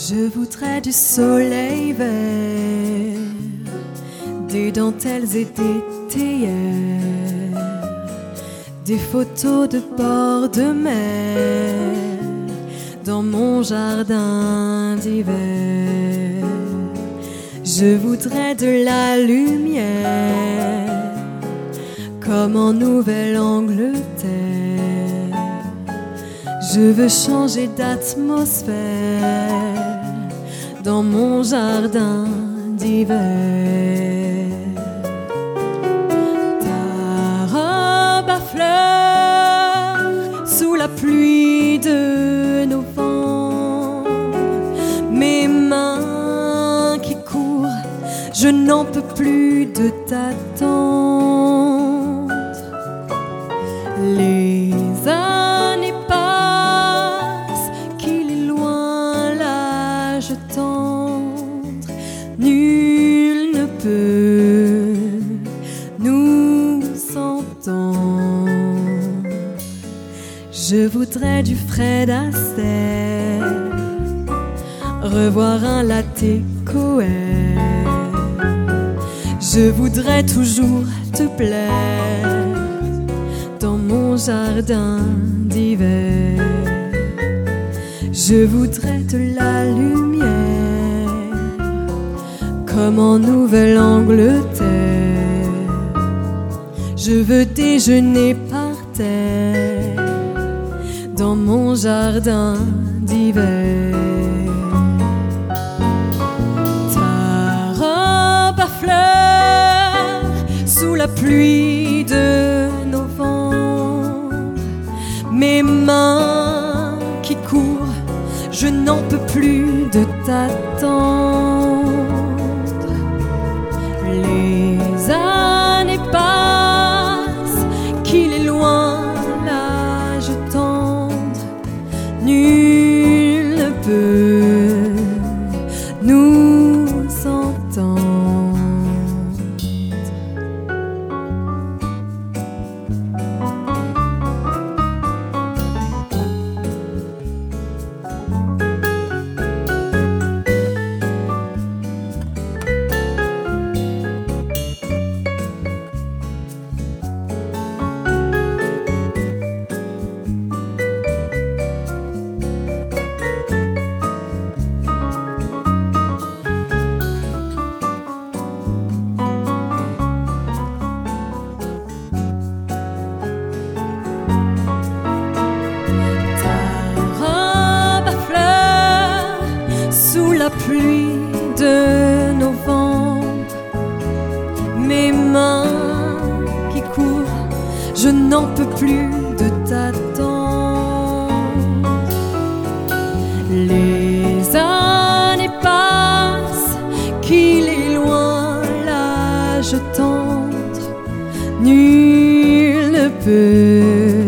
Je voudrais du soleil vert, des dentelles et des théières, des photos de bord de mer dans mon jardin d'hiver. Je voudrais de la lumière comme en Nouvelle-Angleterre. Je veux changer d'atmosphère dans mon jardin d'hiver. Ta robe à fleurs sous la pluie de novembre, mes mains qui courent, je n'en peux plus de t'attendre. Les années passent, qu'il est loin l'âge tendre, nul ne peut nous entendre. Je voudrais du Fred Astaire, revoir un latte Coër. Je voudrais toujours te plaire dans mon jardin d'hiver. Je voudrais de la lumière comme en Nouvelle-Angleterre. Je veux déjeuner par terre dans mon jardin d'hiver. Ta robe à fleurs sous la pluie de novembre, mes mains qui courent, je n'en peux plus de t'attendre. Les années passent, qu'il est loin l'âge tendre, nul ne peut nous entendre. La pluie de novembre, mes mains qui courent, je n'en peux plus de t'attendre. Les années passent, qu'il est loin l'âge tendre, nul ne peut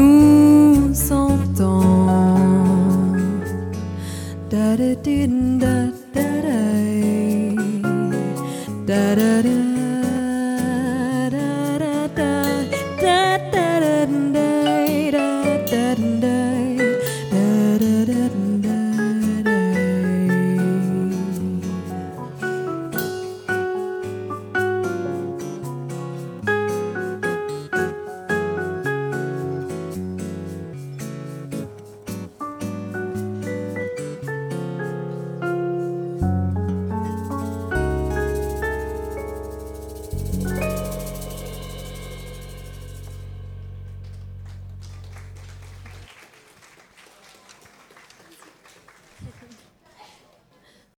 nous entendre. Da da da da.